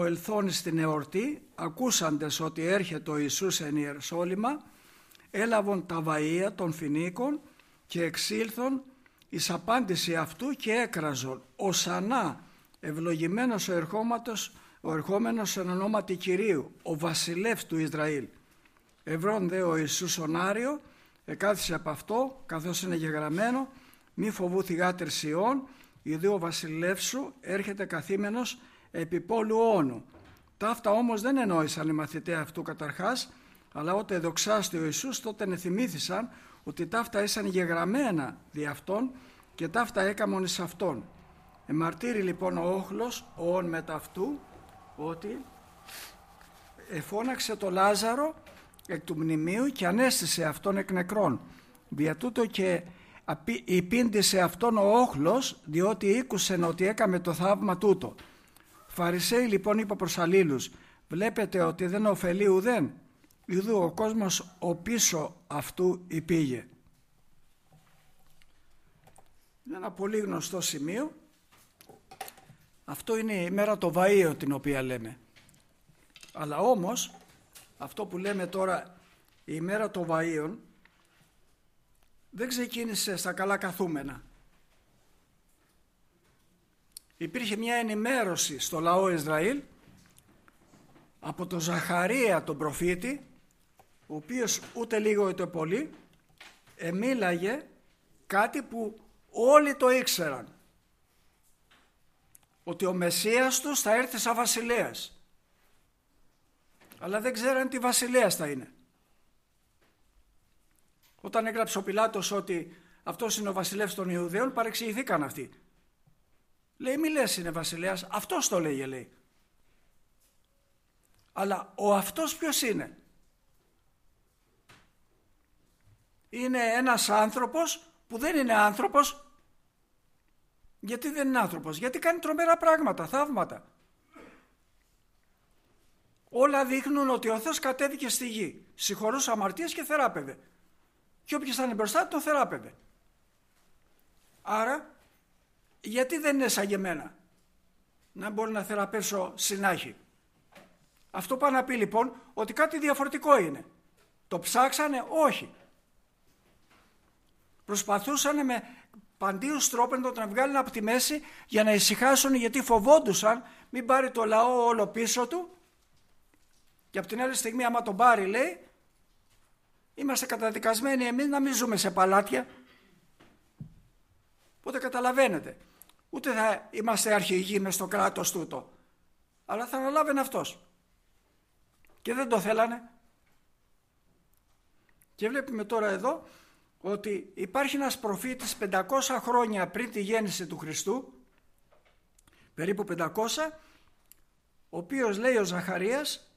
Ελθόν στην εορτή, ακούσαντες ότι έρχεται ο Ιησούς εν Ιεροσόλυμα, έλαβον τα βαΐα των φοινίκων και εξήλθον εις απάντηση αυτού και έκραζον «Οσανά, ευλογημένος ο ερχόμενος εν ονόματι Κυρίου, ο βασιλεύς του Ισραήλ». Ευρών δε ο Ιησούς ονάριο, εκάθισε από αυτό, καθώς είναι γεγραμμένο, «Μη φοβούθη γάτερ Σιών, ιδί ο βασιλεύς σου έρχεται καθήμενος επί πόλου όνου». Ταύτα όμως δεν εννοήσαν οι μαθητές αυτού καταρχάς, αλλά όταν εδοξάστη ο Ιησούς, τότε ενθυμήθησαν ότι ταύτα ήσαν γεγραμμένα δι' αυτόν και ταύτα έκαμον εις αυτόν. Εμαρτύρει λοιπόν ο όχλος όν μετά αυτού ότι εφώναξε το Λάζαρο εκ του μνημείου και ανέστησε αυτόν εκ νεκρών. Δια τούτο και υπήντησε αυτόν ο όχλος, διότι ήκουσεν ότι έκαμε το θαύμα τούτο. Φαρισαίοι λοιπόν είπα προς αλλήλους, βλέπετε ότι δεν ωφελεί ουδέν, ιδού ο κόσμος ο πίσω αυτού υπήγε. Είναι ένα πολύ γνωστό σημείο. Αυτό είναι η μέρα το βαΐο την οποία λέμε. Αλλά όμως αυτό που λέμε τώρα η ημέρα των βαΐων δεν ξεκίνησε στα καλά καθούμενα. Υπήρχε μια ενημέρωση στο λαό Ισραήλ από τον Ζαχαρία τον προφήτη, ο οποίος ούτε λίγο ούτε πολύ μίλαγε κάτι που όλοι το ήξεραν, ότι ο Μεσσίας τους θα έρθει σαν βασιλέας, αλλά δεν ξέραν τι βασιλέας θα είναι. Όταν έγραψε ο Πιλάτος ότι αυτός είναι ο βασιλεύς των Ιουδαίων, παρεξηγηθήκαν αυτοί. Λέει, μη λες είναι βασιλέας, αυτός το λέγε, λέει. Αλλά ο αυτός ποιος είναι? Είναι ένας άνθρωπος που δεν είναι άνθρωπος. Γιατί δεν είναι άνθρωπος? Γιατί κάνει τρομερά πράγματα, θαύματα. Όλα δείχνουν ότι ο Θεός κατέβηκε στη γη, συγχωρούσε αμαρτίες και θεράπευε. Και όποιος ήταν μπροστά τον θεράπευε. Άρα, γιατί δεν είναι σαν και εμένα να μπορεί να θεραπεύσω συνάχη? Αυτό πάει να πει λοιπόν ότι κάτι διαφορετικό είναι. Το ψάξανε? Όχι. Προσπαθούσαν με παντίους τρόπους να τον βγάλουν από τη μέση για να ησυχάσουν, γιατί φοβόντουσαν μην πάρει το λαό όλο πίσω του και από την άλλη στιγμή άμα τον πάρει, λέει, είμαστε καταδικασμένοι εμείς να μην ζούμε σε παλάτια. Οπότε καταλαβαίνετε, ούτε θα είμαστε αρχηγοί μες στο κράτος τούτο, αλλά θα αναλάβαινε αυτός. Και δεν το θέλανε. Και βλέπουμε τώρα εδώ ότι υπάρχει ένας προφήτης 500 χρόνια πριν τη γέννηση του Χριστού, περίπου 500, ο οποίος λέει ο Ζαχαρίας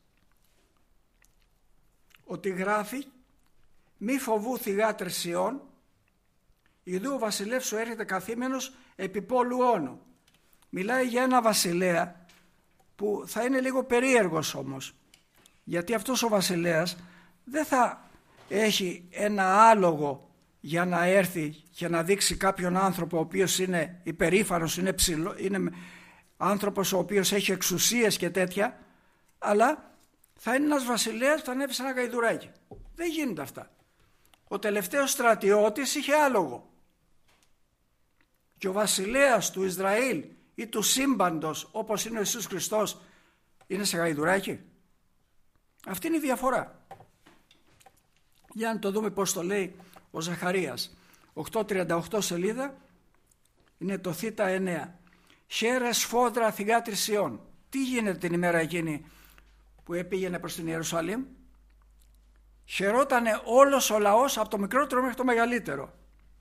ότι γράφει «Μη φοβούθη γάτερ Σιών, ιδού ο βασιλεύς σου έρχεται καθήμενος επί πόλου όνου». Μιλάει για ένα βασιλέα που θα είναι λίγο περίεργος όμως, γιατί αυτός ο βασιλέας δεν θα έχει ένα άλογο για να έρθει και να δείξει κάποιον άνθρωπο ο οποίος είναι υπερήφανος, είναι άνθρωπος ο οποίος έχει εξουσίες και τέτοια, αλλά θα είναι ένας βασιλέας που θα ανέβει σε ένα γαϊδουράκι. Δεν γίνονται αυτά. Ο τελευταίος στρατιώτης είχε άλογο. Και ο βασιλέας του Ισραήλ ή του σύμπαντος, όπως είναι ο Ιησούς Χριστός, είναι σε γαϊδουράκι. Αυτή είναι η διαφορά. Για να το δούμε πώς το λέει ο Ζαχαρίας. 838 σελίδα, είναι το θήτα 9. «Χαίρε σφόδρα θυγάτρι Σιών». Τι γίνεται την ημέρα εκείνη που επήγαινε προς την Ιερουσαλήμ? Χαιρότανε όλος ο λαός από το μικρότερο μέχρι το μεγαλύτερο.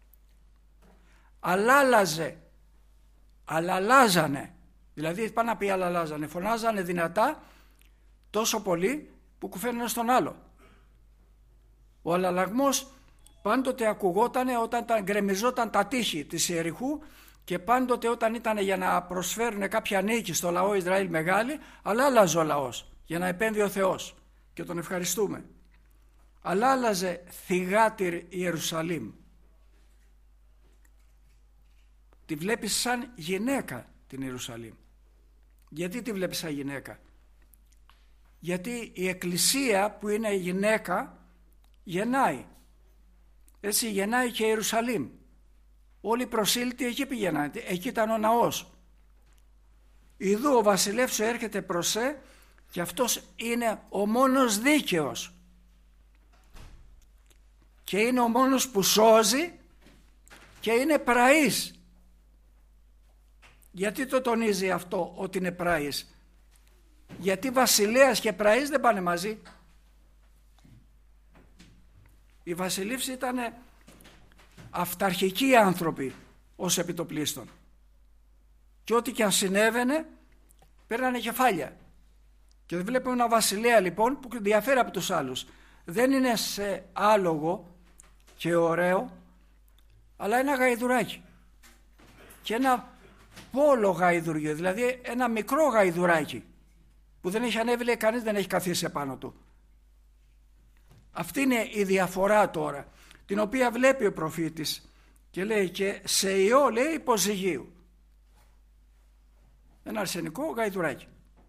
Αλλάζανε, δηλαδή πάνω να πει αλλάζανε, φωνάζανε δυνατά τόσο πολύ που κουφαίνουν ένα στον άλλο. Ο αλλαλαγμός πάντοτε ακουγότανε όταν γκρεμιζόταν τα τείχη της Ιεριχού και πάντοτε όταν ήταν για να προσφέρουν κάποια νίκη στο λαό Ισραήλ μεγάλη, αλλά άλλαζε ο λαός για να επέμβει ο Θεός και τον ευχαριστούμε. Αλλά άλλαζε θυγάτηρ Ιερουσαλήμ. Τη βλέπεις σαν γυναίκα την Ιερουσαλήμ. Γιατί τη βλέπεις σαν γυναίκα? γιατί η εκκλησία που είναι η γυναίκα γεννάει. Έτσι γεννάει και η Ιερουσαλήμ. Όλοι οι προσήλυτοι εκεί πηγαίνανε, εκεί ήταν ο ναός. Ιδού ο βασιλεύς σου έρχεται προς και αυτός είναι ο μόνος δίκαιος και είναι ο μόνος που σώζει και είναι πραής. Γιατί το τονίζει αυτό ότι είναι πραής? Γιατί βασιλέας και πραής δεν πάνε μαζί. Οι βασιλεύς ήταν αυταρχικοί άνθρωποι ως επιτοπλίστων και ό,τι και αν συνέβαινε παίρνανε κεφάλια. Και βλέπουμε ένα βασιλέα λοιπόν που διαφέρει από τους άλλους. Δεν είναι σε άλογο και ωραίο, αλλά ένα γαϊδουράκι και ένα πόλο γαϊδουριό, δηλαδή ένα μικρό γαϊδουράκι που δεν έχει ανέβει, λέει, κανείς δεν έχει καθίσει επάνω του. Αυτή είναι η διαφορά τώρα, την οποία βλέπει ο προφήτης και λέει και σε ιό, λέει, υποζυγίου. Ένα αρσενικό γαϊδουράκι.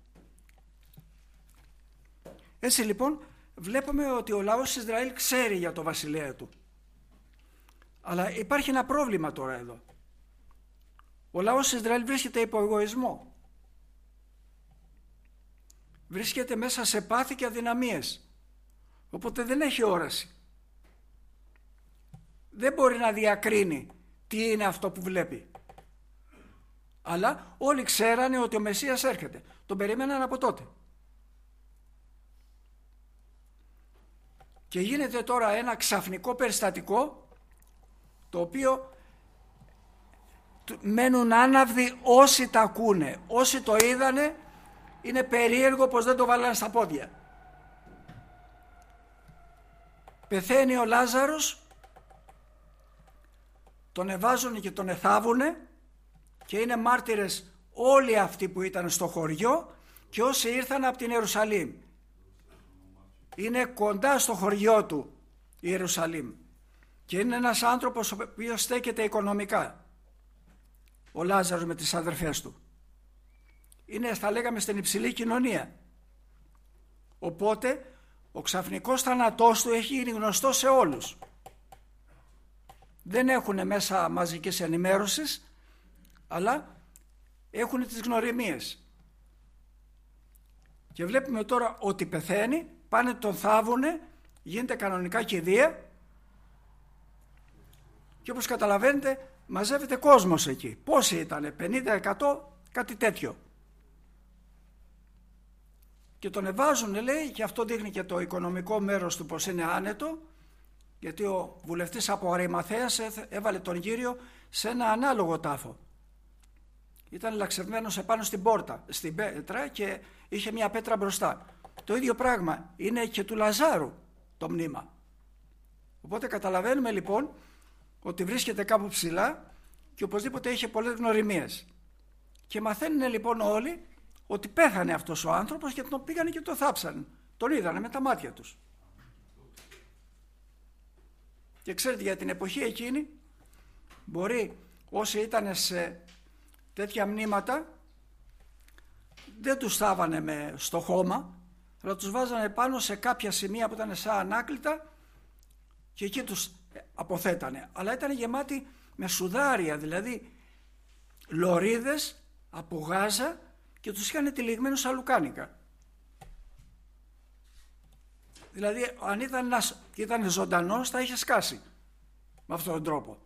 Έτσι λοιπόν βλέπουμε ότι ο λαός της Ισραήλ ξέρει για το βασιλέα του. Αλλά υπάρχει ένα πρόβλημα τώρα εδώ. Ο λαός της Ισραήλ βρίσκεται υπό εγωισμό. Βρίσκεται μέσα σε πάθη και αδυναμίες. Οπότε δεν έχει όραση. Δεν μπορεί να διακρίνει τι είναι αυτό που βλέπει. Αλλά όλοι ξέρανε ότι ο Μεσσίας έρχεται. Τον περιμέναν από τότε. Και γίνεται τώρα ένα ξαφνικό περιστατικό, το οποίο μένουν άναυδοι όσοι τα ακούνε. Όσοι το είδανε, είναι περίεργο πως δεν το βάλανε στα πόδια. Πεθαίνει ο Λάζαρος, τον εβάζουν και τον εθάβουνε και είναι μάρτυρες όλοι αυτοί που ήταν στο χωριό και όσοι ήρθαν από την Ιερουσαλήμ. Είναι κοντά στο χωριό του η Ιερουσαλήμ και είναι ένας άνθρωπος ο οποίος στέκεται οικονομικά, ο Λάζαρος με τις αδερφές του. Είναι, θα λέγαμε, στην υψηλή κοινωνία. Οπότε ο ξαφνικός θάνατός του έχει γίνει γνωστό σε όλους. Δεν έχουν μέσα μαζικής ενημέρωσης, αλλά έχουν τις γνωριμίες. Και βλέπουμε τώρα ότι πεθαίνει, πάνε τον θάβουνε, γίνεται κανονικά κηδεία και όπως καταλαβαίνετε μαζεύεται κόσμος εκεί. Πόσοι ήτανε, 50%, κάτι τέτοιο. Και τον εβάζουν, λέει, και αυτό δείχνει και το οικονομικό μέρος του πως είναι άνετο, γιατί ο βουλευτής από Αρημαθέας έβαλε τον Κύριο σε ένα ανάλογο τάφο. Ήταν λαξευμένος επάνω στην πόρτα, στην πέτρα, και είχε μια πέτρα μπροστά. Το ίδιο πράγμα είναι και του Λαζάρου το μνήμα. Οπότε καταλαβαίνουμε λοιπόν ότι βρίσκεται κάπου ψηλά και οπωσδήποτε είχε πολλές γνωριμίες. Και μαθαίνουν λοιπόν όλοι ότι πέθανε αυτός ο άνθρωπος και τον πήγανε και τον θάψανε. Τον είδανε με τα μάτια τους. Και ξέρετε, για την εποχή εκείνη μπορεί όσοι ήταν σε τέτοια μνήματα δεν τους θάβανε στο χώμα, αλλά τους βάζανε πάνω σε κάποια σημεία που ήταν σαν ανάκλητα και εκεί τους αποθέτανε. Αλλά ήταν γεμάτοι με σουδάρια, δηλαδή λωρίδες από γάζα, και τους είχαν τυλιγμένους στα λουκάνικα. Δηλαδή αν ήταν ζωντανός θα είχε σκάσει με αυτόν τον τρόπο.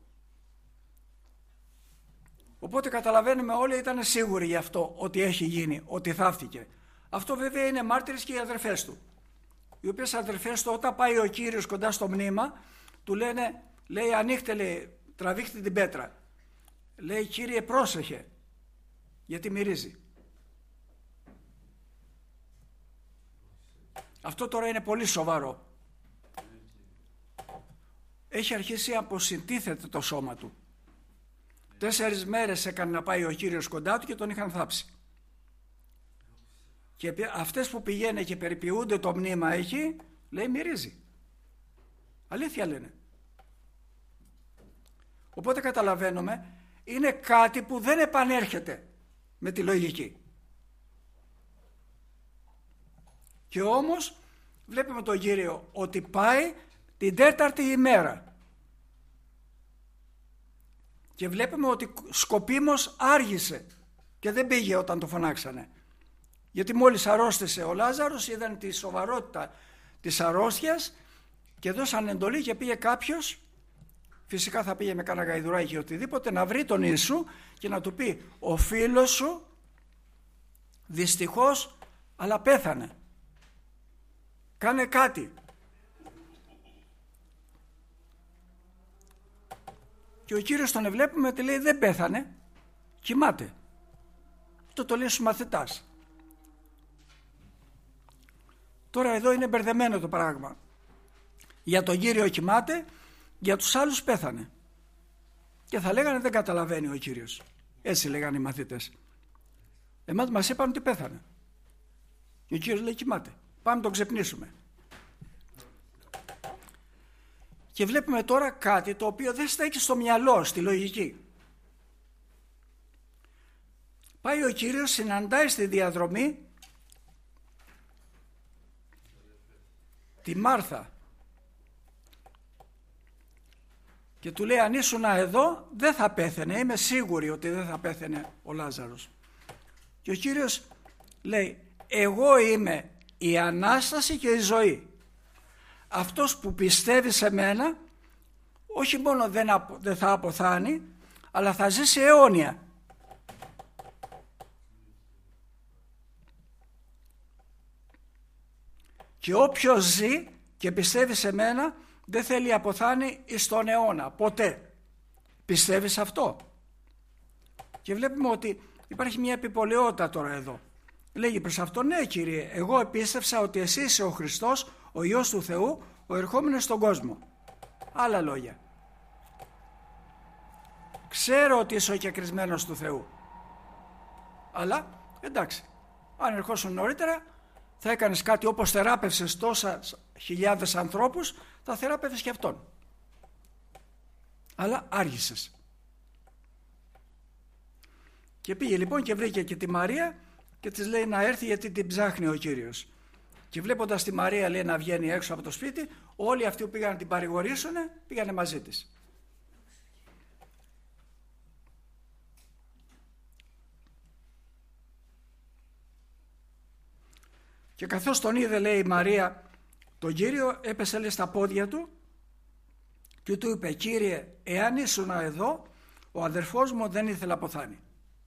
Οπότε καταλαβαίνουμε όλοι, ήταν σίγουροι γι' αυτό ότι έχει γίνει, ότι θαύτηκε. Αυτό βέβαια είναι μάρτυρες και οι αδερφές του, οι οποίες αδερφές του όταν πάει ο Κύριος κοντά στο μνήμα του λένε, λέει, ανοίχτε, λέει, τραβήχτε την πέτρα, λέει, Κύριε πρόσεχε γιατί μυρίζει. Αυτό τώρα είναι πολύ σοβαρό. Έχει αρχίσει να αποσυντίθεται το σώμα του. 4 μέρες έκανε να πάει ο Κύριος κοντά του και τον είχαν θάψει. Και αυτές που πηγαίνουν και περιποιούνται το μνήμα εκεί, λέει, μυρίζει. Αλήθεια λένε. Οπότε καταλαβαίνουμε, είναι κάτι που δεν επανέρχεται με τη λογική. Και όμως βλέπουμε τον Κύριο ότι πάει την 4η ημέρα. Και βλέπουμε ότι σκοπίμως άργησε και δεν πήγε όταν το φωνάξανε. Γιατί μόλις αρρώστησε ο Λάζαρος, είδαν τη σοβαρότητα της αρρώστιας και δώσαν εντολή και πήγε κάποιος, φυσικά θα πήγε με κάνα γαϊδουράκι ή οτιδήποτε, να βρει τον Ιησού και να του πει: ο φίλος σου δυστυχώς αλλά πέθανε. Κάνε κάτι. Και ο Κύριος τον βλέπουμε ότι λέει: δεν πέθανε, κοιμάται. Το λέει στους μαθητάς. Τώρα εδώ είναι μπερδεμένο το πράγμα. Για τον Κύριο κοιμάται, για τους άλλους πέθανε. Και θα λέγανε δεν καταλαβαίνει ο Κύριος. Έτσι λέγανε οι μαθητές. Εμάς μας είπαν ότι πέθανε. Και ο Κύριος λέει κοιμάται. Πάμε να τον ξυπνήσουμε. Και βλέπουμε τώρα κάτι το οποίο δεν στέκει στο μυαλό, στη λογική. Πάει ο Κύριος, συναντάει στη διαδρομή τη Μάρθα και του λέει: αν ήσουν εδώ δεν θα πέθαινε, είμαι σίγουρη ότι δεν θα πέθαινε ο Λάζαρος. Και ο Κύριος λέει: εγώ είμαι η Ανάσταση και η ζωή. Αυτός που πιστεύει σε μένα όχι μόνο δεν θα αποθάνει, αλλά θα ζήσει αιώνια. Και όποιος ζει και πιστεύει σε μένα δεν θέλει αποθάνει εις τον αιώνα, ποτέ. Πιστεύεις αυτό? Και βλέπουμε ότι υπάρχει μια επιπολαιότητα τώρα εδώ. Λέγει προς αυτό: ναι Κύριε, εγώ επίστευσα ότι εσύ είσαι ο Χριστός, ο Υιός του Θεού, ο ερχόμενος στον κόσμο. Άλλα λόγια. Ξέρω ότι είσαι ο κεκρισμένος του Θεού. Αλλά εντάξει, αν ερχόσουν νωρίτερα θα έκανες κάτι, όπως θεράπευσες τόσα χιλιάδες ανθρώπους, θα θεράπευες και αυτόν. Αλλά άργησες. Και πήγε λοιπόν και βρήκε και τη Μαρία και της λέει να έρθει γιατί την ψάχνει ο Κύριος. Και βλέποντας τη Μαρία, λέει, να βγαίνει έξω από το σπίτι, όλοι αυτοί που πήγαν να την παρηγορήσουν πήγανε μαζί της. Και καθώς τον είδε, λέει, η Μαρία τον Κύριο, έπεσε, λέει, στα πόδια του και του είπε: Κύριε, εάν ήσουν εδώ, ο αδερφός μου δεν ήθελε να αποθάνει.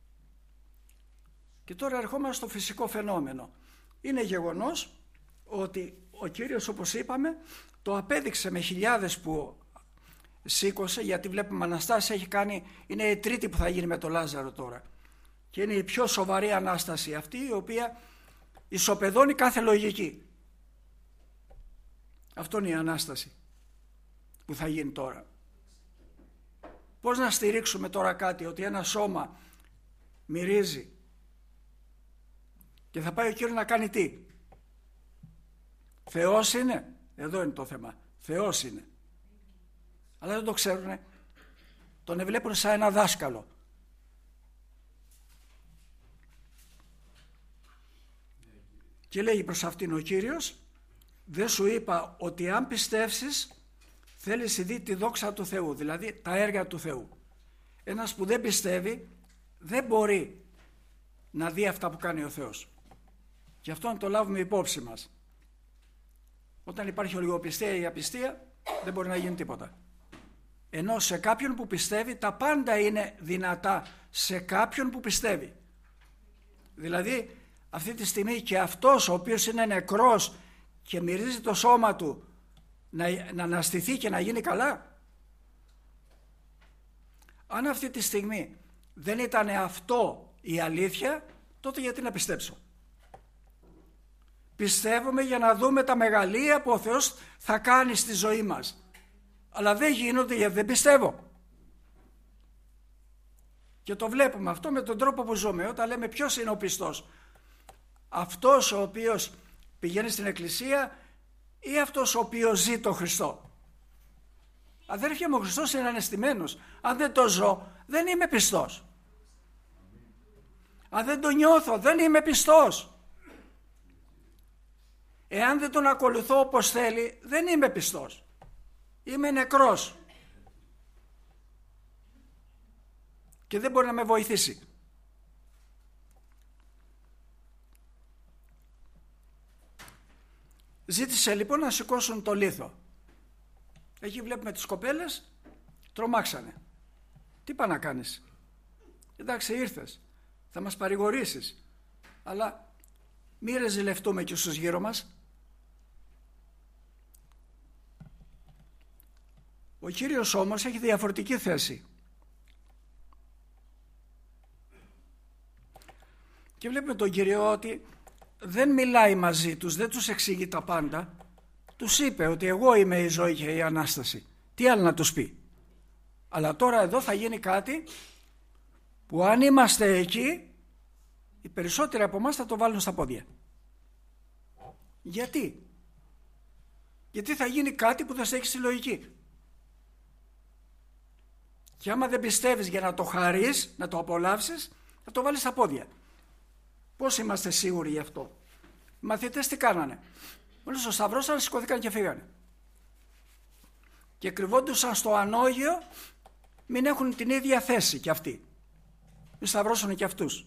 Και τώρα ερχόμαστε στο φυσικό φαινόμενο. Είναι γεγονός ότι ο Κύριος, όπως είπαμε, το απέδειξε με χιλιάδες που σήκωσε, γιατί βλέπουμε Αναστάσεις έχει κάνει, είναι η τρίτη που θα γίνει με τον Λάζαρο τώρα. Και είναι η πιο σοβαρή Ανάσταση αυτή, η οποία ισοπεδώνει κάθε λογική. Αυτό είναι η Ανάσταση που θα γίνει τώρα. Πώς να στηρίξουμε τώρα κάτι, ότι ένα σώμα μυρίζει και θα πάει ο Κύριος να κάνει τι? Θεός είναι? Εδώ είναι το θέμα. Θεός είναι. Αλλά δεν το ξέρουνε. Τον βλέπουν σαν ένα δάσκαλο. Και λέγει προς αυτήν ο Κύριος: δεν σου είπα ότι αν πιστεύσεις θέλεις να δει τη δόξα του Θεού, δηλαδή τα έργα του Θεού? Ένας που δεν πιστεύει δεν μπορεί να δει αυτά που κάνει ο Θεός. Και αυτό να το λάβουμε υπόψη μας. Όταν υπάρχει ολιγοπιστία ή απιστία δεν μπορεί να γίνει τίποτα. Ενώ σε κάποιον που πιστεύει τα πάντα είναι δυνατά, σε κάποιον που πιστεύει. Δηλαδή αυτή τη στιγμή και αυτός ο οποίος είναι νεκρός και μυρίζει το σώμα του να αναστηθεί και να γίνει καλά. Αν αυτή τη στιγμή δεν ήταν αυτό η αλήθεια, τότε γιατί να πιστέψω? Πιστεύουμε για να δούμε τα μεγαλεία που ο Θεός θα κάνει στη ζωή μας. Αλλά δεν γίνονται γιατί δεν πιστεύω. Και το βλέπουμε αυτό με τον τρόπο που ζούμε. Όταν λέμε ποιος είναι ο πιστός? Αυτός ο οποίος πηγαίνει στην εκκλησία ή αυτός ο οποίος ζει το Χριστό? Αδέρφια μου, ο Χριστός είναι αναισθημένος. Αν δεν το ζω δεν είμαι πιστός. Αν δεν το νιώθω δεν είμαι πιστός. Εάν δεν τον ακολουθώ όπως θέλει, δεν είμαι πιστός. Είμαι νεκρός. Και δεν μπορεί να με βοηθήσει. Ζήτησε λοιπόν να σηκώσουν το λίθο. Εκεί βλέπουμε τις κοπέλες, τρομάξανε. Τι πάει να κάνεις? Εντάξει, ήρθες, θα μας παρηγορήσεις, αλλά μη ρεζιλευτούμε και στους γύρω μας. Ο Κύριος όμως έχει διαφορετική θέση. Και βλέπουμε τον Κύριο ότι δεν μιλάει μαζί τους, δεν τους εξηγεί τα πάντα. Τους είπε ότι εγώ είμαι η ζωή και η Ανάσταση. Τι άλλο να τους πει? Αλλά τώρα εδώ θα γίνει κάτι που αν είμαστε εκεί, οι περισσότεροι από εμάς θα το βάλουν στα πόδια. Γιατί? Γιατί θα γίνει κάτι που θα σε έχει στη λογική. Και άμα δεν πιστεύεις για να το χαρείς, να το απολαύσεις, θα το βάλεις στα πόδια. Πώς είμαστε σίγουροι γι' αυτό? Οι μαθητές τι κάνανε? Μόλις το σταυρώσαν, σηκώθηκαν και φύγανε. Και κρυβόντουσαν στο ανώγειο, μην έχουν την ίδια θέση κι αυτοί. Μην σταυρώσουν κι αυτούς.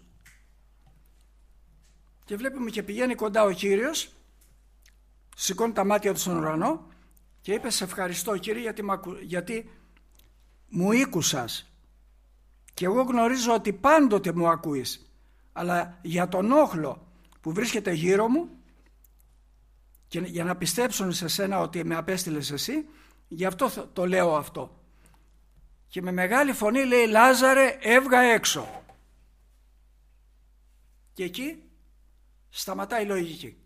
Και βλέπουμε και πηγαίνει κοντά ο Κύριος, σηκώνει τα μάτια του στον ουρανό και είπε: σε ευχαριστώ Κύριε γιατί μου ήκουσας. Και εγώ γνωρίζω ότι πάντοτε μου ακούεις. Αλλά για τον όχλο που βρίσκεται γύρω μου και για να πιστέψουν σε σένα ότι με απέστειλες εσύ, γι' αυτό το λέω αυτό. Και με μεγάλη φωνή λέει: Λάζαρε, έβγα έξω. Και εκεί σταματάει η λογική.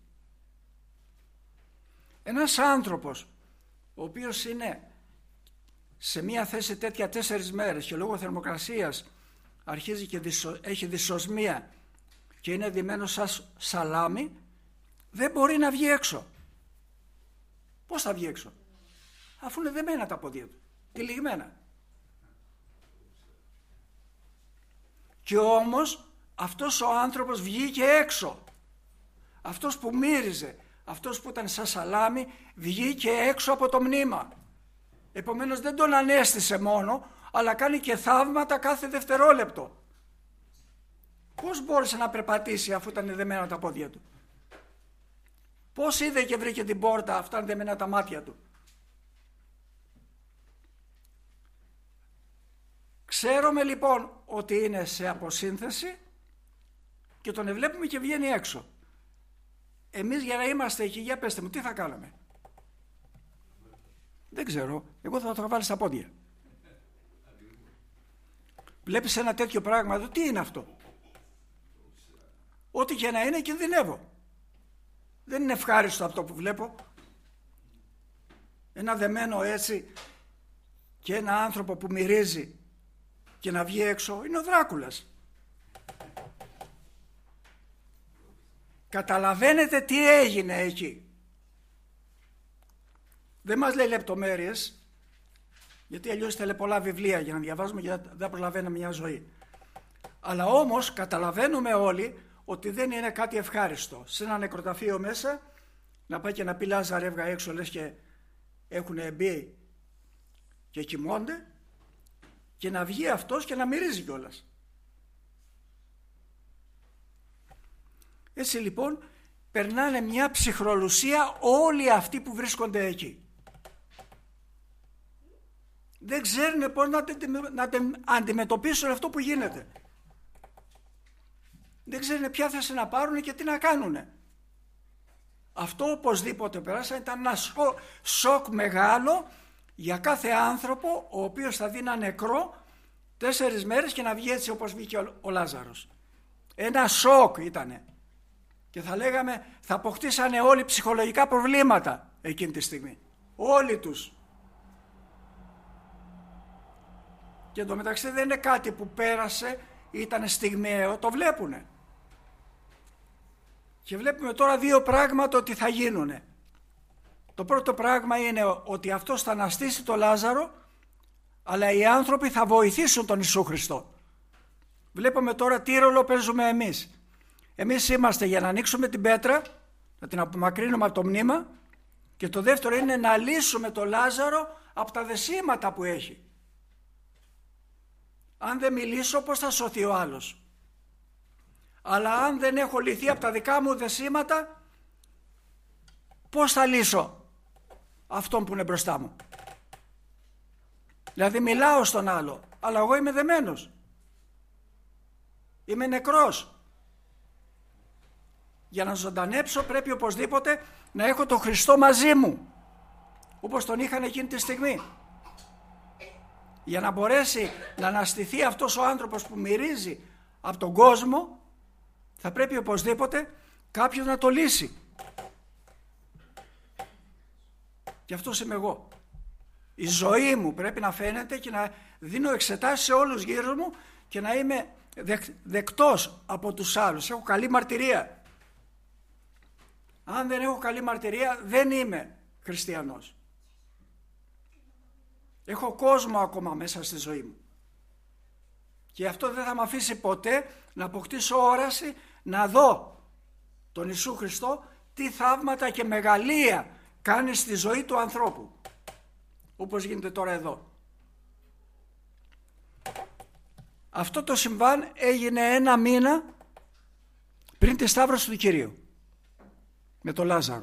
Ένας άνθρωπος ο οποίος είναι σε μία θέση τέτοια 4 μέρες και λόγω θερμοκρασίας αρχίζει και έχει δυσοσμία και είναι ντυμένος σαν σαλάμι, δεν μπορεί να βγει έξω. Πώς θα βγει έξω? Αφού είναι δεμένα τα πόδια του, τυλιγμένα. Και όμως αυτός ο άνθρωπος βγήκε έξω. Αυτός που μύριζε, αυτός που ήταν σαν σαλάμι, βγήκε έξω από το μνήμα. Επομένως δεν τον ανέστησε μόνο, αλλά κάνει και θαύματα κάθε δευτερόλεπτο. Πώς μπόρεσε να περπατήσει αφού ήταν δεμένα τα πόδια του? Πώς είδε και βρήκε την πόρτα αφού ήταν δεμένα τα μάτια του? Ξέρουμε λοιπόν ότι είναι σε αποσύνθεση και τον βλέπουμε και βγαίνει έξω. Εμείς για να είμαστε εκεί, για πέστε μου, τι θα κάναμε? Δεν ξέρω, εγώ θα το βάλω στα πόδια. Βλέπεις ένα τέτοιο πράγμα εδώ, τι είναι αυτό? Ό,τι και να είναι, κινδυνεύω. Δεν είναι ευχάριστο αυτό που βλέπω. Ένα δεμένο έτσι και ένα άνθρωπο που μυρίζει και να βγει έξω, είναι ο Δράκουλας. Καταλαβαίνετε τι έγινε εκεί? Δεν μας λέει λεπτομέρειες, γιατί αλλιώς θέλει πολλά βιβλία για να διαβάζουμε και δεν προλαβαίνουμε μια ζωή. Αλλά όμως καταλαβαίνουμε όλοι ότι δεν είναι κάτι ευχάριστο. Σε ένα νεκροταφείο μέσα να πάει και να πει Λάζαρε έβγα έξω, λες και έχουν μπει και κοιμώνται, και να βγει αυτός και να μυρίζει κιόλας. Έτσι λοιπόν περνάνε μια ψυχρολουσία όλοι αυτοί που βρίσκονται εκεί. Δεν ξέρουν πώς να αντιμετωπίσουν αυτό που γίνεται. Δεν ξέρουν ποια θέση να πάρουν και τι να κάνουν. Αυτό οπωσδήποτε πέρασαν, ήταν ένα σοκ μεγάλο για κάθε άνθρωπο ο οποίος θα δει ένα νεκρό 4 μέρες και να βγει έτσι όπως βγήκε ο Λάζαρος. Ένα σοκ ήτανε. Και θα λέγαμε θα αποκτήσανε όλοι ψυχολογικά προβλήματα εκείνη τη στιγμή. Όλοι τους. Και εντωμεταξύ δεν είναι κάτι που πέρασε, ήταν στιγμιαίο, το βλέπουνε. Και βλέπουμε τώρα 2 πράγματα ότι θα γίνουνε. Το πρώτο πράγμα είναι ότι αυτός θα αναστήσει τον Λάζαρο, αλλά οι άνθρωποι θα βοηθήσουν τον Ιησού Χριστό. Βλέπουμε τώρα τι ρόλο παίζουμε εμείς. Εμείς είμαστε για να ανοίξουμε την πέτρα να την απομακρύνουμε από το μνήμα, και το δεύτερο είναι να λύσουμε το Λάζαρο από τα δεσίματα που έχει. Αν δεν μιλήσω, πώς θα σωθεί ο άλλος? Αλλά αν δεν έχω λυθεί από τα δικά μου δεσίματα, πώς θα λύσω αυτόν που είναι μπροστά μου? Δηλαδή μιλάω στον άλλο, αλλά εγώ είμαι δεμένος, είμαι νεκρός. Για να ζωντανέψω πρέπει οπωσδήποτε να έχω τον Χριστό μαζί μου, όπως τον είχαν εκείνη τη στιγμή. Για να μπορέσει να αναστηθεί αυτός ο άνθρωπος που μυρίζει από τον κόσμο, θα πρέπει οπωσδήποτε κάποιος να το λύσει. Και αυτός είμαι εγώ. Η ζωή μου πρέπει να φαίνεται και να δίνω εξετάσεις σε όλους γύρω μου και να είμαι δεκτός από τους άλλους. Έχω καλή μαρτυρία. Αν δεν έχω καλή μαρτυρία, δεν είμαι χριστιανός. Έχω κόσμο ακόμα μέσα στη ζωή μου. Και αυτό δεν θα με αφήσει ποτέ να αποκτήσω όραση να δω τον Ιησού Χριστό τι θαύματα και μεγαλεία κάνει στη ζωή του ανθρώπου, όπως γίνεται τώρα εδώ. Αυτό το συμβάν έγινε 1 μήνα πριν τη Σταύρωση του Κυρίου με τον Λάζαρο.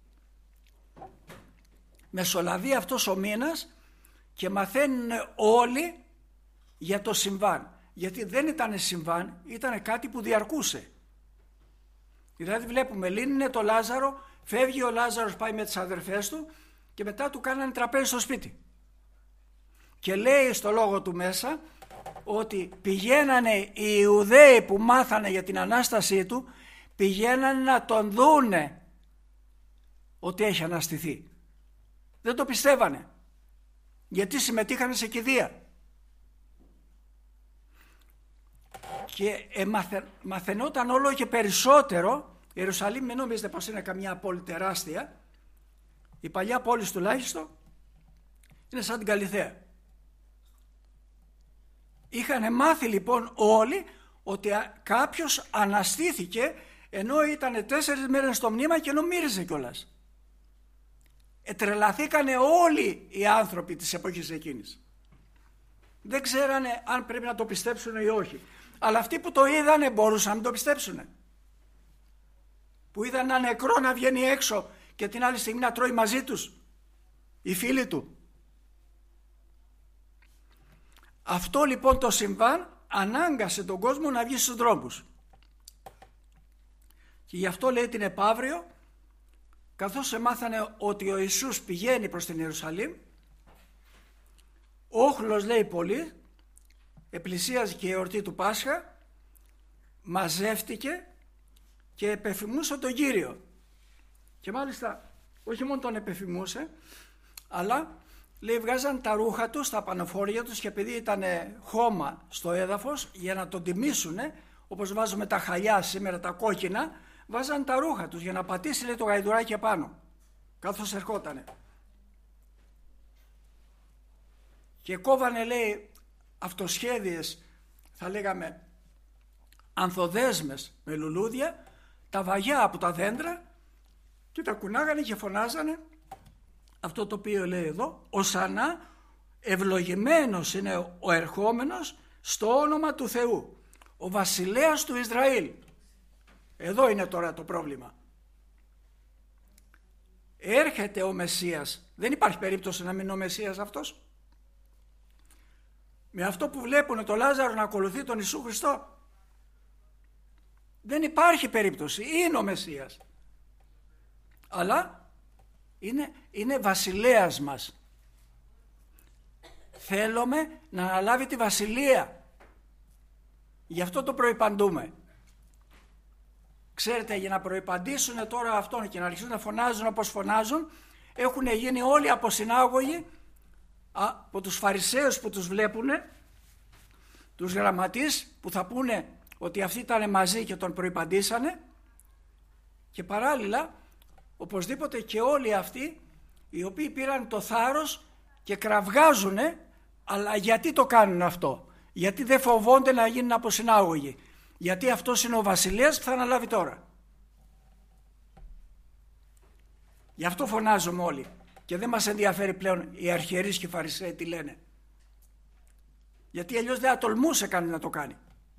Μεσολαβεί αυτός ο μήνας και μαθαίνουν όλοι για το συμβάν, γιατί δεν ήταν συμβάν, ήταν κάτι που διαρκούσε. Δηλαδή βλέπουμε, λύνεται το Λάζαρο, φεύγει ο Λάζαρος, πάει με τις αδερφές του και μετά του κάνανε τραπέζι στο σπίτι. Και λέει στο λόγο του μέσα ότι πηγαίνανε οι Ιουδαίοι που μάθανε για την Ανάστασή του, πηγαίνανε να τον δούνε ότι έχει αναστηθεί. Δεν το πιστεύανε, γιατί συμμετείχαν σε κηδεία. Και μαθαινόταν όλο και περισσότερο. Η Ιερουσαλήμ, μην νομίζετε πως είναι καμιά πόλη τεράστια. Η παλιά πόλη τουλάχιστον είναι σαν την Καλιθέα. Είχαν μάθει λοιπόν όλοι ότι κάποιος αναστήθηκε, ενώ ήταν 4 μέρες στο μνήμα και ενώ μύριζε κιόλας. Τρελαθήκανε όλοι οι άνθρωποι της εποχής εκείνης. Δεν ξέρανε αν πρέπει να το πιστέψουν ή όχι. Αλλά αυτοί που το είδανε μπορούσαν να το πιστέψουν. Που είδαν ένα νεκρό να βγαίνει έξω και την άλλη στιγμή να τρώει μαζί τους οι φίλοι του. Αυτό λοιπόν το συμβάν ανάγκασε τον κόσμο να βγει στους δρόμους. Και γι' αυτό λέει την επαύριο, καθώς μάθανε ότι ο Ιησούς πηγαίνει προς την Ιερουσαλήμ, όχλος λέει πολύ, επλησίαζε και η εορτή του Πάσχα, μαζεύτηκε και επεφημούσε τον Κύριο. Και μάλιστα όχι μόνο τον επεφημούσε, αλλά λέει βγάζαν τα ρούχα τους, τα πανοφόρια τους, και επειδή ήταν χώμα στο έδαφος, για να τον τιμήσουν, όπως βάζουμε τα χαλιά σήμερα, τα κόκκινα, βάζαν τα ρούχα τους για να πατήσει, λέει, το γαϊδουράκι επάνω καθώς ερχότανε. Και κόβανε, λέει, αυτοσχέδιες, θα λέγαμε ανθοδέσμες με λουλούδια, τα βαγιά από τα δέντρα, και τα κουνάγανε και φωνάζανε αυτό το οποίο λέει εδώ, «Οσανά, ευλογημένος είναι ο ερχόμενος στο όνομα του Θεού, ο βασιλέας του Ισραήλ». Εδώ είναι τώρα το πρόβλημα. Έρχεται ο Μεσσίας. Δεν υπάρχει περίπτωση να μην είναι ο Μεσσίας αυτός. Με αυτό που βλέπουν το Λάζαρο να ακολουθεί τον Ιησού Χριστό, δεν υπάρχει περίπτωση. Είναι ο Μεσσίας. Αλλά είναι βασιλέας μας. Θέλουμε να αναλάβει τη βασιλεία. Γι' αυτό το προϋπαντούμε. Ξέρετε, για να προϋπαντήσουν τώρα αυτόν και να αρχίσουν να φωνάζουν όπως φωνάζουν, έχουν γίνει όλοι αποσυνάγωγοι από τους Φαρισαίους που τους βλέπουν, τους γραμματείς που θα πούνε ότι αυτοί ήταν μαζί και τον προϋπαντήσανε, και παράλληλα οπωσδήποτε και όλοι αυτοί οι οποίοι πήραν το θάρρος και κραυγάζουνε. Αλλά γιατί το κάνουν αυτό? Γιατί δεν φοβόνται να γίνουν αποσυνάγωγοι? Γιατί αυτός είναι ο βασιλέας που θα αναλάβει τώρα. Γι' αυτό φωνάζουμε όλοι. Και δεν μας ενδιαφέρει πλέον οι αρχιερείς και οι φαρισαίοι τι λένε. Γιατί αλλιώς δεν θα τολμούσε κανείς να το κάνει.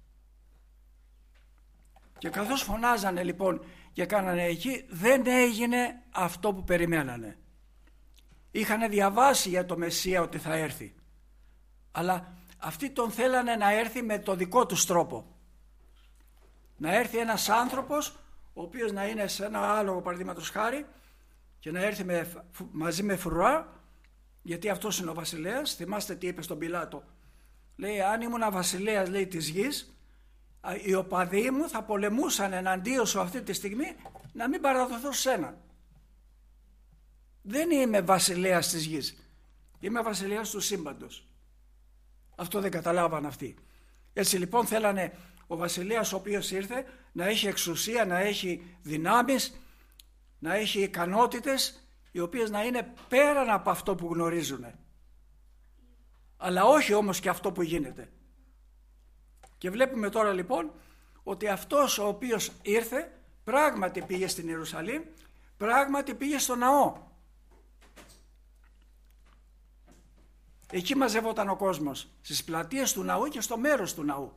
Και καθώς φωνάζανε λοιπόν και κάνανε εκεί, δεν έγινε αυτό που περιμένανε. Είχαν διαβάσει για το Μεσσία ότι θα έρθει. Αλλά αυτοί τον θέλανε να έρθει με το δικό τους τρόπο. Να έρθει ένας άνθρωπος ο οποίος να είναι σε ένα άλογο παραδείγματος χάρη και να έρθει μαζί με φρουρά, γιατί αυτός είναι ο βασιλέας. Θυμάστε τι είπε στον Πιλάτο. Λέει, αν ήμουν βασιλέας, λέει, της γης, οι οπαδοί μου θα πολεμούσαν εναντίον σου αυτή τη στιγμή να μην παραδοθώ σε σένα. Δεν είμαι βασιλέας της γης. Είμαι βασιλέας του σύμπαντος. Αυτό δεν καταλάβαν αυτοί. Έτσι λοιπόν θέλανε ο βασιλέας ο οποίος ήρθε να έχει εξουσία, να έχει δυνάμεις, να έχει ικανότητες οι οποίες να είναι πέραν από αυτό που γνωρίζουν. Αλλά όχι όμως και αυτό που γίνεται. Και βλέπουμε τώρα λοιπόν ότι αυτός ο οποίος ήρθε πράγματι πήγε στην Ιερουσαλήμ, πράγματι πήγε στο ναό. Εκεί μαζεύονταν ο κόσμος, στις πλατείες του ναού και στο μέρος του ναού.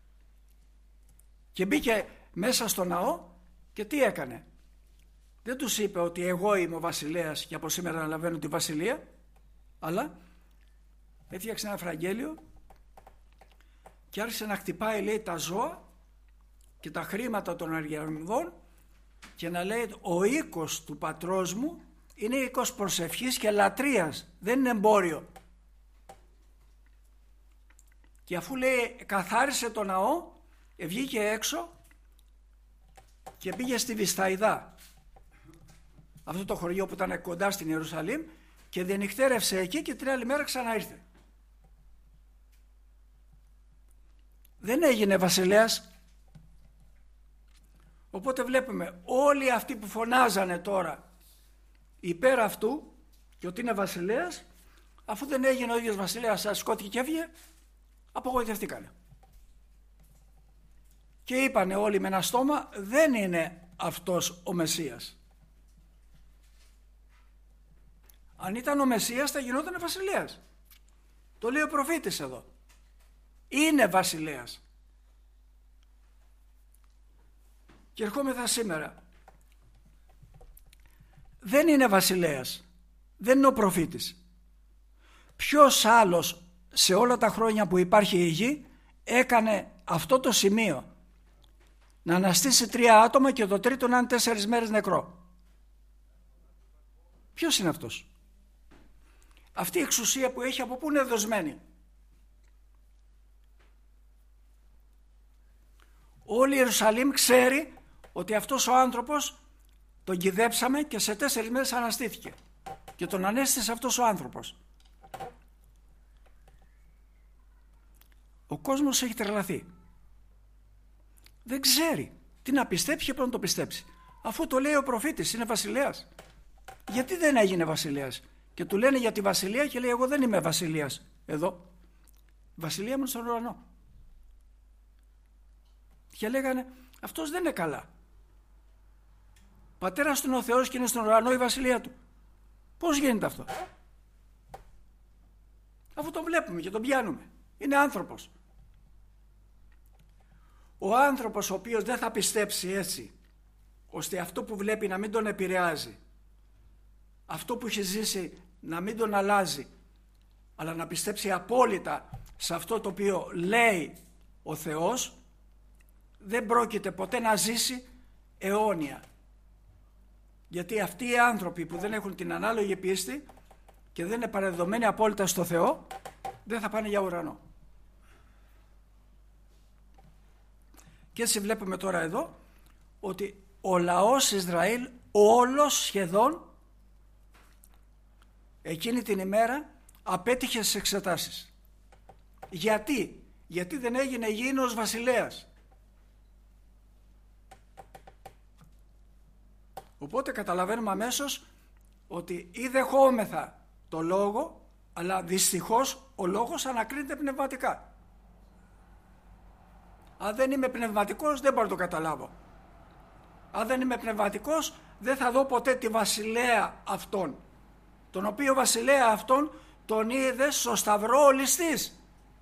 Και μπήκε μέσα στο ναό και τι έκανε? Δεν τους είπε ότι εγώ είμαι ο βασιλέας και από σήμερα αναλαμβάνω τη βασιλεία, αλλά έφτιαξε ένα φραγγέλιο και άρχισε να χτυπάει, λέει, τα ζώα και τα χρήματα των αργυρανδών και να λέει, ο οίκος του πατρός μου είναι οίκος προσευχής και λατρείας, δεν είναι εμπόριο. Και αφού, λέει, καθάρισε το ναό, βγήκε έξω και πήγε στη Βυσθαϊδά, αυτό το χωριό που ήταν κοντά στην Ιερουσαλήμ, και διενυκτέρευσε εκεί και την άλλη μέρα ξανά ήρθε. Δεν έγινε βασιλέας. Οπότε βλέπουμε όλοι αυτοί που φωνάζανε τώρα υπέρ αυτού και ότι είναι βασιλέας, αφού δεν έγινε ο ίδιος βασιλέας, σηκώθηκε και έβγε, απογοητευτήκανε. Και είπανε όλοι με ένα στόμα, δεν είναι αυτός ο Μεσσίας. Αν ήταν ο Μεσσίας θα γινόταν βασιλέας. Το λέει ο προφήτης εδώ. Είναι βασιλέας. Και ερχόμεθα σήμερα. Δεν είναι βασιλέας. Δεν είναι ο προφήτης. Ποιος άλλος σε όλα τα χρόνια που υπάρχει η γη έκανε αυτό το σημείο? Να αναστήσει 3 άτομα και το τρίτο να είναι 4 μέρες νεκρό. Ποιος είναι αυτός? Αυτή η εξουσία που έχει, από πού είναι δοσμένη? Όλη η Ιερουσαλήμ ξέρει ότι αυτός ο άνθρωπος τον κυδέψαμε και σε 4 μέρες αναστήθηκε και τον ανέστησε αυτός ο άνθρωπος. Ο κόσμος έχει τρελαθεί. Δεν ξέρει τι να πιστέψει και πώς να το πιστέψει. Αφού το λέει ο προφήτης, είναι βασιλέας. Γιατί δεν έγινε βασιλέας? Και του λένε για τη βασιλεία και λέει, εγώ δεν είμαι βασιλείας εδώ. Η βασιλεία μου είναι στον ουρανό. Και λέγανε, αυτός δεν είναι καλά. Πατέρας του είναι ο Θεός και είναι στον ουρανό η βασιλεία του. Πώς γίνεται αυτό? Αφού τον βλέπουμε και τον πιάνουμε. Είναι άνθρωπος. Ο άνθρωπος ο οποίος δεν θα πιστέψει έτσι, ώστε αυτό που βλέπει να μην τον επηρεάζει, αυτό που έχει ζήσει να μην τον αλλάζει, αλλά να πιστέψει απόλυτα σε αυτό το οποίο λέει ο Θεός, δεν πρόκειται ποτέ να ζήσει αιώνια. Γιατί αυτοί οι άνθρωποι που δεν έχουν την ανάλογη πίστη και δεν είναι παραδεδομένοι απόλυτα στο Θεό, δεν θα πάνε για ουρανό. Και έτσι βλέπουμε τώρα εδώ ότι ο λαός Ισραήλ όλος σχεδόν εκείνη την ημέρα απέτυχε στις εξετάσεις. Γιατί δεν έγινε γήινος βασιλέας. Οπότε καταλαβαίνουμε αμέσως ότι ή δεχόμεθα το λόγο, αλλά δυστυχώς ο λόγος ανακρίνεται πνευματικά. Αν δεν είμαι πνευματικός δεν μπορώ να το καταλάβω. Αν δεν είμαι πνευματικός δεν θα δω ποτέ τη βασιλέα αυτόν, τον οποίο βασιλέα αυτόν τον είδε στο σταυρό ο ληστής.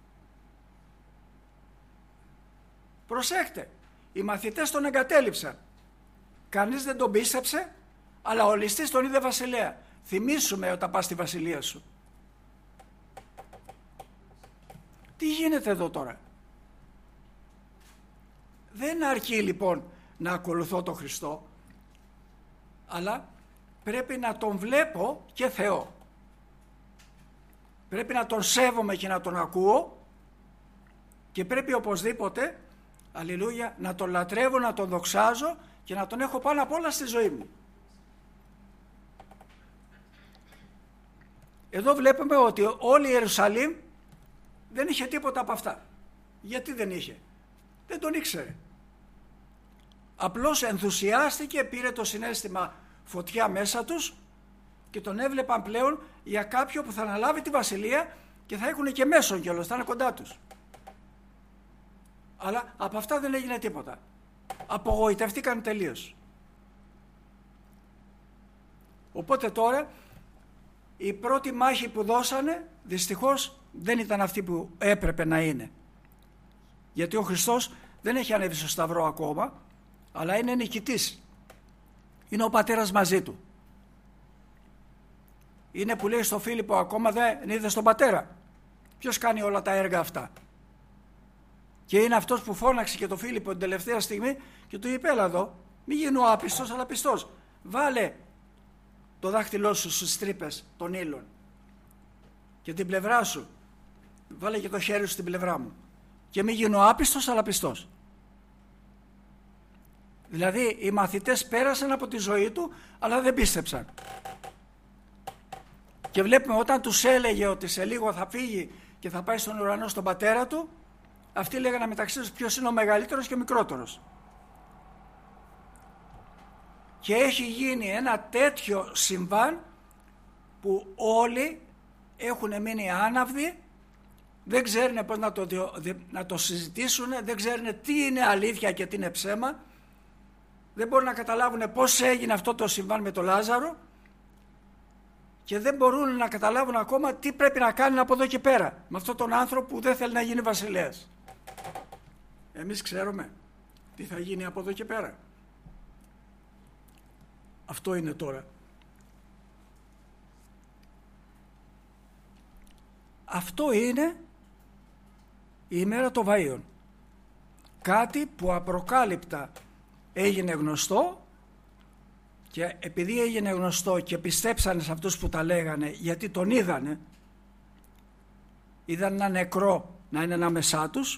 Προσέχτε, οι μαθητές τον εγκατέλειψαν, κανείς δεν τον πίστεψε, αλλά ο ληστής τον είδε βασιλέα. Θυμήσου όταν πας στη βασιλεία σου. Τι γίνεται εδώ τώρα? Δεν αρκεί λοιπόν να ακολουθώ τον Χριστό, αλλά πρέπει να τον βλέπω και Θεό. Πρέπει να τον σέβομαι και να τον ακούω και πρέπει οπωσδήποτε, αλληλούια, να τον λατρεύω, να τον δοξάζω και να τον έχω πάνω απ' όλα στη ζωή μου. Εδώ βλέπουμε ότι όλη η Ιερουσαλήμ δεν είχε τίποτα από αυτά. Γιατί δεν είχε? Δεν τον ήξερε. Απλώς ενθουσιάστηκε, πήρε το συναίσθημα φωτιά μέσα τους και τον έβλεπαν πλέον για κάποιο που θα αναλάβει τη βασιλεία και θα έχουν και μέσον κιόλας, θα είναι κοντά τους. Αλλά από αυτά δεν έγινε τίποτα. Απογοητευτήκαν τελείως. Οπότε τώρα η πρώτη μάχη που δώσανε δυστυχώς δεν ήταν αυτή που έπρεπε να είναι. Γιατί ο Χριστός δεν έχει ανέβει στο σταυρό ακόμα, αλλά είναι νικητής. Είναι ο Πατέρας μαζί του. Είναι που λέει στο Φίλιππο, ακόμα δεν είδες τον Πατέρα? Ποιος κάνει όλα τα έργα αυτά? Και είναι αυτός που φώναξε και το Φίλιππο την τελευταία στιγμή και του είπε, έλα εδώ, μη γίνω άπιστος αλλά πιστός. Βάλε το δάχτυλό σου στις τρύπες των ύλων και την πλευρά σου. Βάλε και το χέρι σου στην πλευρά μου. Και μη γίνω άπιστος αλλά πιστός. Δηλαδή οι μαθητές πέρασαν από τη ζωή του αλλά δεν πίστεψαν. Και βλέπουμε όταν τους έλεγε ότι σε λίγο θα φύγει και θα πάει στον ουρανό στον Πατέρα του, αυτοί λέγανε μεταξύ τους ποιος είναι ο μεγαλύτερος και ο μικρότερος. Και έχει γίνει ένα τέτοιο συμβάν που όλοι έχουν μείνει άναυδοι, δεν ξέρουν πώς να το συζητήσουν, δεν ξέρουν τι είναι αλήθεια και τι είναι ψέμα, δεν μπορούν να καταλάβουν πώς έγινε αυτό το συμβάν με τον Λάζαρο και δεν μπορούν να καταλάβουν ακόμα τι πρέπει να κάνουν από εδώ και πέρα με αυτόν τον άνθρωπο που δεν θέλει να γίνει βασιλέας. Εμείς ξέρουμε τι θα γίνει από εδώ και πέρα. Αυτό είναι τώρα. Αυτό είναι η ημέρα των Βαΐων. Κάτι που απροκάλυπτα έγινε γνωστό και επειδή έγινε γνωστό και πιστέψανε σε αυτούς που τα λέγανε, γιατί τον είδαν ένα νεκρό να είναι ανάμεσά τους,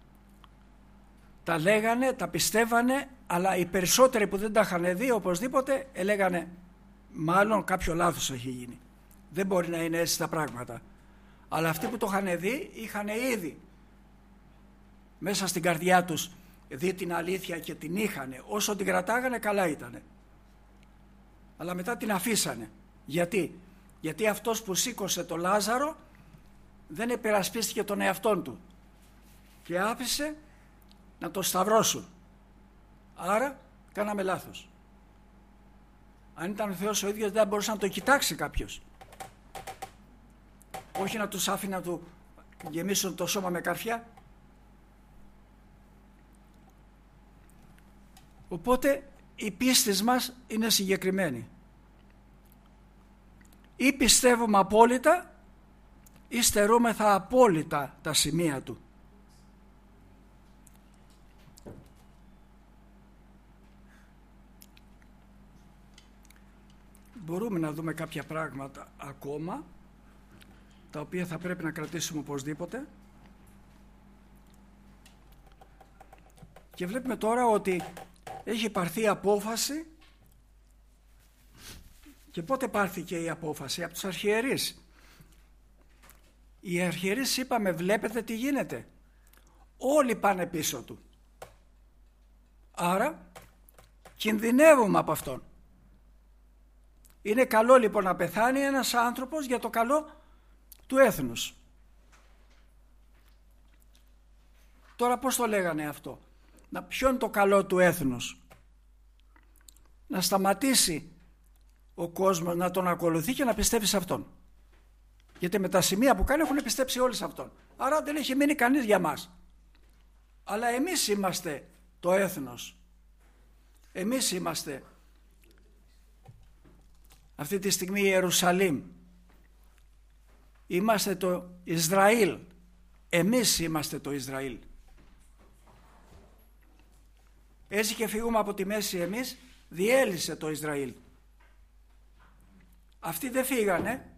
τα λέγανε, τα πιστεύανε, αλλά οι περισσότεροι που δεν τα είχαν δει οπωσδήποτε έλεγανε μάλλον κάποιο λάθος έχει γίνει. Δεν μπορεί να είναι έτσι τα πράγματα. Αλλά αυτοί που το είχαν δει είχαν ήδη μέσα στην καρδιά τους δει την αλήθεια και την είχανε. Όσο την κρατάγανε καλά ήτανε. Αλλά μετά την αφήσανε. Γιατί αυτός που σήκωσε το Λάζαρο δεν υπερασπίστηκε τον εαυτόν του και άφησε να το σταυρώσουν. Άρα κάναμε λάθος. Αν ήταν ο Θεός ο ίδιος δεν μπορούσε να το κοιτάξει κάποιος. Όχι να τους άφηνε να του γεμίσουν το σώμα με καρφιά. Οπότε η πίστη μας είναι συγκεκριμένη. Ή πιστεύουμε απόλυτα ή στερούμεθα απόλυτα τα σημεία του. Μπορούμε να δούμε κάποια πράγματα ακόμα τα οποία θα πρέπει να κρατήσουμε οπωσδήποτε. Και βλέπουμε τώρα ότι έχει πάρθει απόφαση. Και πότε πάρθηκε η απόφαση? Από τους αρχιερείς. Οι αρχιερείς είπαμε, βλέπετε τι γίνεται. Όλοι πάνε πίσω του. Άρα κινδυνεύουμε από αυτόν. Είναι καλό λοιπόν να πεθάνει ένας άνθρωπος για το καλό του έθνους. Τώρα πώς το λέγανε αυτό? Ποιο είναι το καλό του έθνους? να σταματήσει ο κόσμος να τον ακολουθεί και να πιστεύει σε αυτόν. Γιατί με τα σημεία που κάνει έχουν πιστέψει όλοι σε αυτόν. Άρα δεν έχει μείνει κανείς για μας. Αλλά εμείς είμαστε το έθνος. Εμείς είμαστε αυτή τη στιγμή η Ιερουσαλήμ. Είμαστε το Ισραήλ. Εμείς είμαστε το Ισραήλ. Έτσι και φύγουμε από τη μέση εμείς, διέλυσε το Ισραήλ. Αυτοί δεν φύγανε.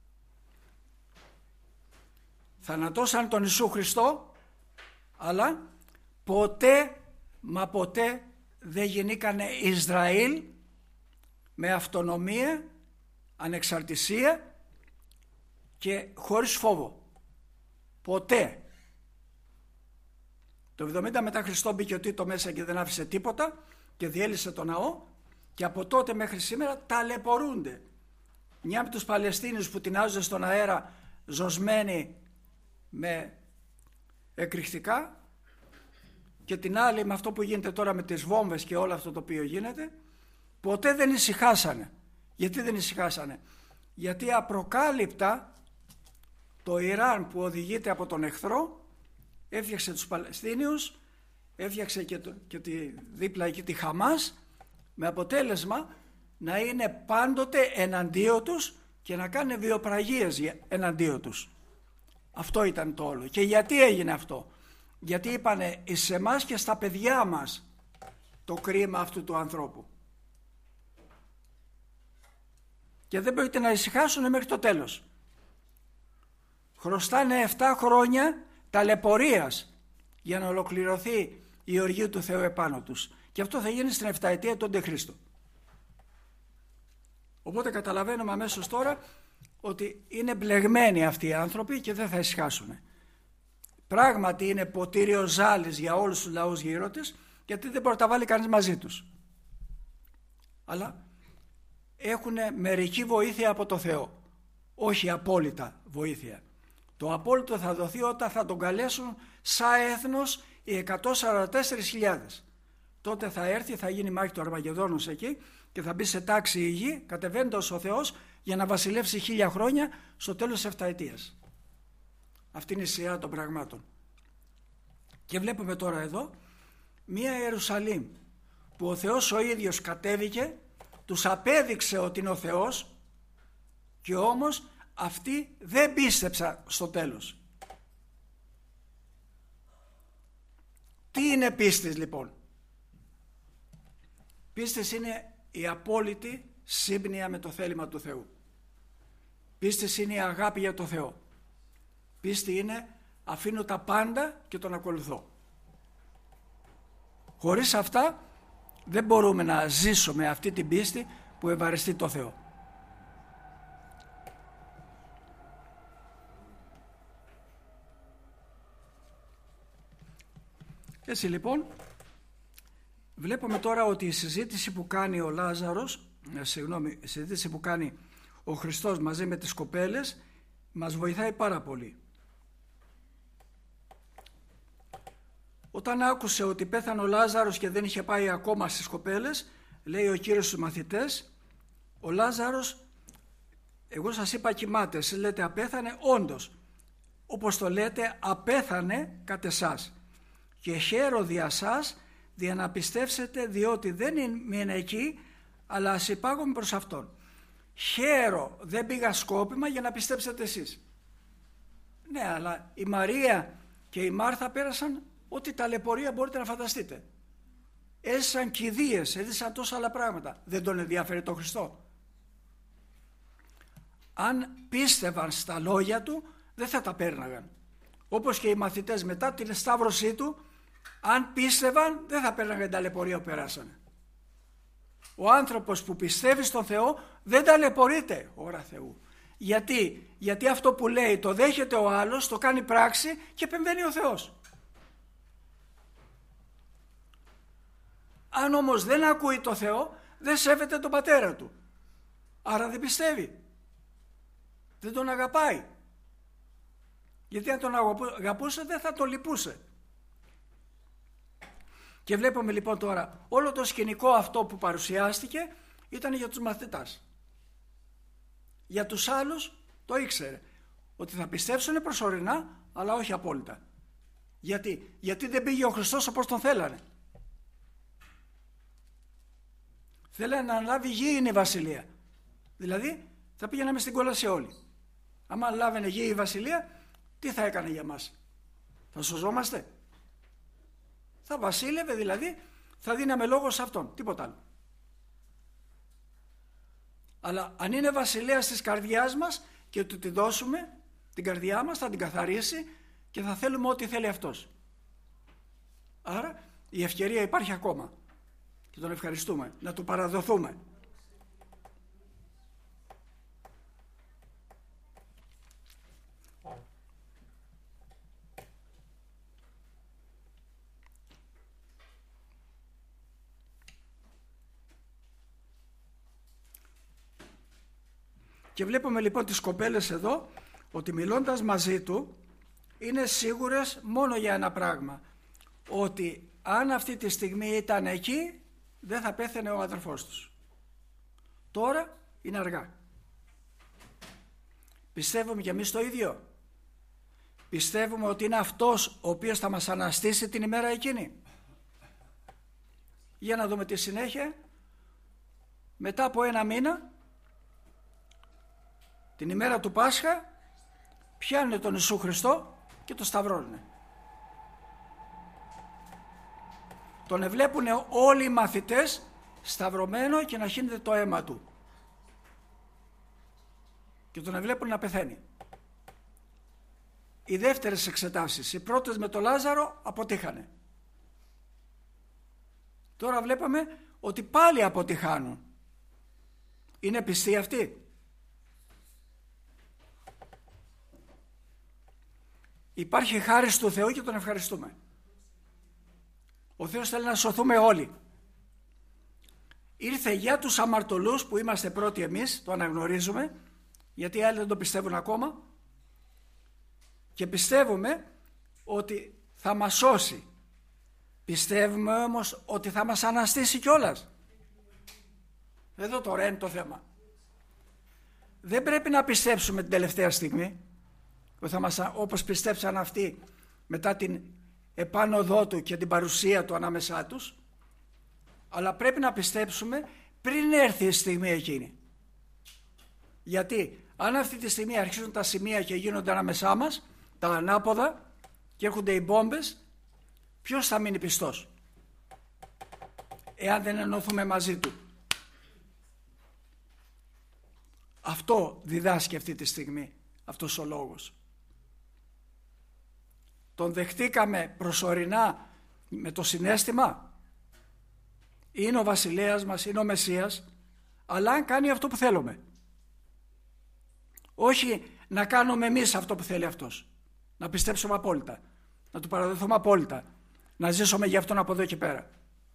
Θανατώσαν τον Ιησού Χριστό, αλλά ποτέ, μα ποτέ δεν γεννήκανε Ισραήλ με αυτονομία, ανεξαρτησία και χωρίς φόβο. Ποτέ. Το 70 μετά Χριστό μπήκε ο Τίτο μέσα και δεν άφησε τίποτα και διέλυσε το ναό, και από τότε μέχρι σήμερα ταλαιπωρούνται. Μια από τους Παλαιστίνιους που τεινάζονται στον αέρα ζωσμένοι με εκρηκτικά, και την άλλη με αυτό που γίνεται τώρα με τις βόμβες και όλο αυτό το οποίο γίνεται, ποτέ δεν ησυχάσανε. Γιατί δεν ησυχάσανε? Γιατί απροκάλυπτα το Ιράν, που οδηγείται από τον εχθρό, έφτιαξε τους Παλαιστίνιους, έφτιαξε και δίπλα εκεί τη Χαμάς, με αποτέλεσμα να είναι πάντοτε εναντίον τους και να κάνει βιοπραγίες εναντίον τους. Αυτό ήταν το όλο. Και γιατί έγινε αυτό? Γιατί είπανε εις εμάς και στα παιδιά μας το κρίμα αυτού του ανθρώπου. Και δεν πρόκειται να ησυχάσουν μέχρι το τέλος. Χρωστάνε 7 χρόνια ταλαιπωρίας για να ολοκληρωθεί η οργή του Θεού επάνω τους. Και αυτό θα γίνει στην 7η του Αντιχρίστου. Οπότε καταλαβαίνουμε αμέσως τώρα ότι είναι μπλεγμένοι αυτοί οι άνθρωποι και δεν θα ησυχάσουν. Πράγματι είναι ποτήριο ζάλης για όλους τους λαούς γύρω της, γιατί δεν μπορεί να τα βάλει κανείς μαζί τους. Αλλά έχουν μερική βοήθεια από το Θεό, όχι απόλυτα βοήθεια. Το απόλυτο θα δοθεί όταν θα τον καλέσουν σαν έθνος οι 144.000. Τότε θα έρθει, θα γίνει μάχη του Αρμαγεδόνος εκεί και θα μπει σε τάξη η γη, κατεβαίνοντας ο Θεός για να βασιλεύσει 1000 χρόνια στο τέλος της 7ετίας. Αυτή είναι η σειρά των πραγμάτων. Και βλέπουμε τώρα εδώ μία Ιερουσαλήμ που ο Θεός ο ίδιος κατέβηκε, τους απέδειξε ότι είναι ο Θεός, και όμως αυτοί δεν πίστεψαν στο τέλος. Τι είναι πίστης λοιπόν? Πίστης είναι η απόλυτη σύμπνοια με το θέλημα του Θεού. Πίστης είναι η αγάπη για το Θεό. Πίστη είναι αφήνω τα πάντα και τον ακολουθώ. Χωρίς αυτά δεν μπορούμε να ζήσουμε αυτή την πίστη που ευαρεστεί το Θεό. Έτσι λοιπόν βλέπουμε τώρα ότι η συζήτηση που κάνει ο Λάζαρος, η συζήτηση που κάνει ο Χριστός μαζί με τις κοπέλες μας βοηθάει πάρα πολύ. Όταν άκουσε ότι πέθανε ο Λάζαρος και δεν είχε πάει ακόμα στις κοπέλες, λέει ο Κύριος στους μαθητές, ο Λάζαρος, εγώ σας είπα κοιμάται, εσείς λέτε απέθανε, όντως, όπως το λέτε απέθανε κατ' εσάς. Και χαίρο δια σας, δια να πιστεύσετε, διότι δεν είναι εκεί, αλλά ας υπάγομαι προς Αυτόν. Χαίρο, δεν πήγα σκόπιμα για να πιστέψετε εσείς. Ναι, αλλά η Μαρία και η Μάρθα πέρασαν ό,τι ταλαιπωρία μπορείτε να φανταστείτε. Έζησαν κηδείες, έζησαν τόσα άλλα πράγματα. Δεν τον ενδιαφέρει τον Χριστό? Αν πίστευαν στα λόγια του, δεν θα τα πέρναγαν. Όπως και οι μαθητές μετά την σταύρωσή του, αν πίστευαν, δεν θα πέρναγαν την ταλαιπωρία που περάσανε. Ο άνθρωπος που πιστεύει στον Θεό δεν ταλαιπωρείται, ώρα Θεού. Γιατί αυτό που λέει το δέχεται ο άλλος, το κάνει πράξη και επεμβαίνει ο Θεός. Αν όμως δεν ακούει το Θεό, δεν σέβεται τον πατέρα του. Άρα δεν πιστεύει. Δεν τον αγαπάει. Γιατί αν τον αγαπούσε δεν θα τον λυπούσε. Και βλέπουμε λοιπόν τώρα όλο το σκηνικό αυτό που παρουσιάστηκε ήταν για τους μαθητάς. Για τους άλλους το ήξερε ότι θα πιστέψουν προσωρινά αλλά όχι απόλυτα. Γιατί δεν πήγε ο Χριστός όπως τον θέλανε. Θέλανε να αναλάβει γήινη βασιλεία. Δηλαδή θα πήγαιναμε στην κόλαση όλοι. Άμα λάβαινε γήινη βασιλεία, τι θα έκανε για μας? Θα σωζόμαστε? Θα βασίλευε, δηλαδή θα δίναμε λόγο σε αυτόν, τίποτα άλλο. Αλλά αν είναι βασιλέας της καρδιάς μας και του τη δώσουμε την καρδιά μας, θα την καθαρίσει και θα θέλουμε ό,τι θέλει αυτός. Άρα η ευκαιρία υπάρχει ακόμα και τον ευχαριστούμε, να του παραδοθούμε. Και βλέπουμε λοιπόν τις κοπέλες εδώ ότι μιλώντας μαζί του είναι σίγουρες μόνο για ένα πράγμα, ότι αν αυτή τη στιγμή ήταν εκεί δεν θα πέθαινε ο αδερφός τους. Τώρα είναι αργά. Πιστεύουμε κι εμείς το ίδιο? Πιστεύουμε ότι είναι αυτός ο οποίος θα μας αναστήσει την ημέρα εκείνη? Για να δούμε τη συνέχεια. Μετά από 1 μήνα, την ημέρα του Πάσχα, πιάνουν τον Ιησού Χριστό και τον σταυρώνουν. Τον βλέπουν όλοι οι μαθητές σταυρωμένο και να χύνεται το αίμα του. Και τον βλέπουν να πεθαίνει. Οι δεύτερες εξετάσεις, οι πρώτες με τον Λάζαρο, αποτύχανε. Τώρα βλέπαμε ότι πάλι αποτυχάνουν. Είναι πιστοί αυτοί? Υπάρχει χάρις του Θεού και τον ευχαριστούμε. Ο Θεός θέλει να σωθούμε όλοι. Ήρθε για τους αμαρτωλούς που είμαστε πρώτοι εμείς, το αναγνωρίζουμε, γιατί οι άλλοι δεν το πιστεύουν ακόμα, και πιστεύουμε ότι θα μας σώσει. Πιστεύουμε όμως ότι θα μας αναστήσει κιόλας. Εδώ τώρα είναι το θέμα. Δεν πρέπει να πιστέψουμε την τελευταία στιγμή, όπως πιστέψαν αυτοί μετά την επάνωδό του και την παρουσία του ανάμεσά τους, αλλά πρέπει να πιστέψουμε πριν έρθει η στιγμή εκείνη. Γιατί αν αυτή τη στιγμή αρχίζουν τα σημεία και γίνονται ανάμεσά μας, τα ανάποδα, και έρχονται οι μπόμπες, ποιος θα μείνει πιστός εάν δεν ενωθούμε μαζί του? Αυτό διδάσκει αυτή τη στιγμή αυτός ο λόγος. Τον δεχτήκαμε προσωρινά με το συναίσθημα? Είναι ο βασιλέας μας, είναι ο Μεσσίας, αλλά αν κάνει αυτό που θέλουμε. Όχι να κάνουμε εμείς αυτό που θέλει αυτός. Να πιστέψουμε απόλυτα, να του παραδοθούμε απόλυτα, να ζήσουμε για αυτόν από εδώ και πέρα.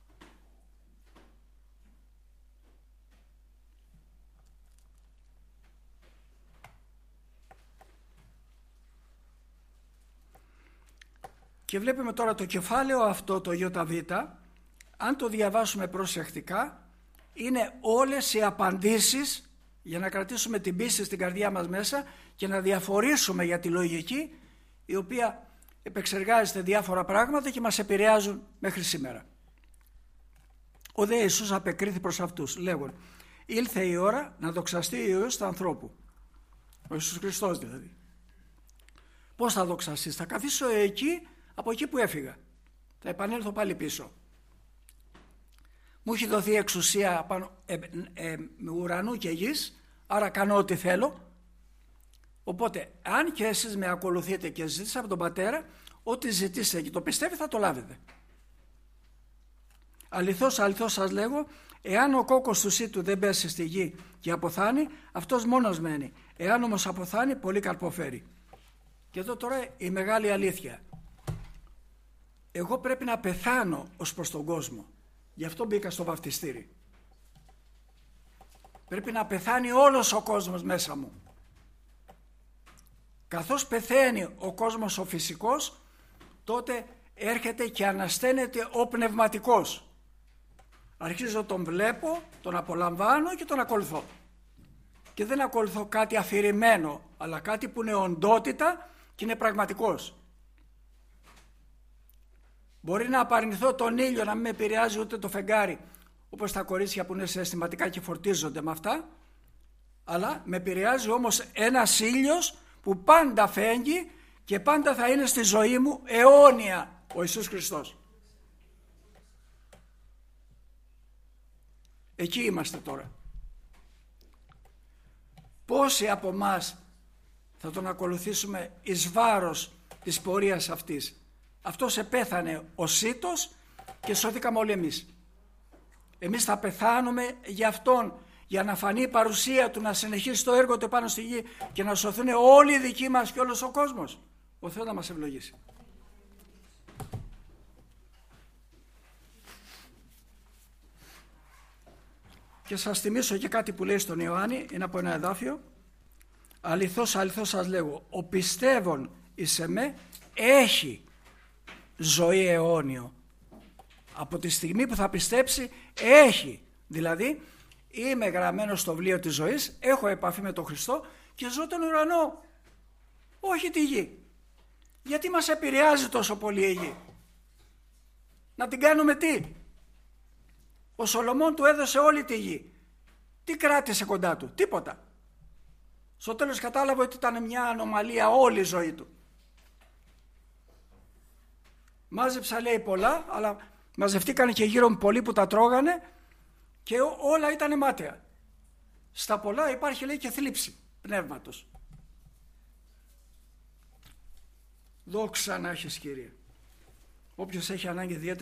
Και βλέπουμε τώρα το κεφάλαιο αυτό, το ΙΒ, αν το διαβάσουμε προσεκτικά, είναι όλες οι απαντήσεις για να κρατήσουμε την πίστη στην καρδιά μας μέσα και να διαφορήσουμε για τη λογική, η οποία επεξεργάζεται διάφορα πράγματα και μας επηρεάζουν μέχρι σήμερα. Ο δε Ιησούς απεκρίθη προς αυτούς, λέγον: ήλθε η ώρα να δοξαστεί ο Υιός του ανθρώπου. Ο Ιησούς Χριστός δηλαδή. Πώς θα δοξαστείς? Θα καθίσω εκεί, από εκεί που έφυγα. Θα επανέλθω πάλι πίσω. Μου έχει δοθεί εξουσία ουρανού και γης, άρα κάνω ό,τι θέλω. Οπότε αν και εσείς με ακολουθείτε και ζητήσετε από τον Πατέρα, ό,τι ζητήσετε και το πιστεύει θα το λάβετε. Αληθώς, αληθώς σας λέγω, εάν ο κόκκος του σύτου δεν πέσει στη γη και αποθάνει, αυτός μόνος μένει. Εάν όμως αποθάνει, πολύ καρποφέρει. Και εδώ τώρα η μεγάλη αλήθεια. Εγώ πρέπει να πεθάνω ως προς τον κόσμο. Γι' αυτό μπήκα στο βαφτιστήρι. Πρέπει να πεθάνει όλος ο κόσμος μέσα μου. Καθώς πεθαίνει ο κόσμος ο φυσικός, τότε έρχεται και ανασταίνεται ο πνευματικός. Αρχίζω τον βλέπω, τον απολαμβάνω και τον ακολουθώ. Και δεν ακολουθώ κάτι αφηρημένο, αλλά κάτι που είναι οντότητα και είναι πραγματικός. Μπορεί να απαρνηθώ τον ήλιο, να μην με επηρεάζει ούτε το φεγγάρι, όπως τα κορίτσια που είναι συναισθηματικά και φορτίζονται με αυτά, αλλά με επηρεάζει όμως ένας ήλιος που πάντα φέγγει και πάντα θα είναι στη ζωή μου αιώνια, ο Ιησούς Χριστός. Εκεί είμαστε τώρα. Πόσοι από εμάς θα τον ακολουθήσουμε εις βάρος της πορείας αυτής? Αυτός επέθανε ο Σίτος και σώθηκαμε όλοι εμείς. Εμείς θα πεθάνουμε για Αυτόν, για να φανεί η παρουσία Του, να συνεχίσει το έργο Του πάνω στη γη και να σωθούν όλοι οι δικοί μας και όλος ο κόσμος. Ο Θεός να μας ευλογήσει. Και σας θυμίσω και κάτι που λέει στον Ιωάννη, είναι από ένα εδάφιο. Αληθώς, αληθώς σας λέγω, ο πιστεύων εις εμέ έχει ζωή αιώνιο. Από τη στιγμή που θα πιστέψει έχει. Δηλαδή είμαι γραμμένος στο βιβλίο της ζωής, έχω επαφή με τον Χριστό και ζω τον ουρανό, όχι τη γη. Γιατί μας επηρεάζει τόσο πολύ η γη? Να την κάνουμε τι? Ο Σολομών του έδωσε όλη τη γη. Τι κράτησε κοντά του? Τίποτα. Στο τέλος κατάλαβε ότι ήταν μια ανομαλία όλη η ζωή του. Μάζεψα, λέει, πολλά, αλλά μαζευτήκαν και γύρω μου πολλοί που τα τρώγανε και όλα ήταν μάταια. Στα πολλά υπάρχει, λέει, και θλίψη πνεύματος. Δόξα να έχεις, Κύριε. Όποιος έχει ανάγκη ιδιαίτερη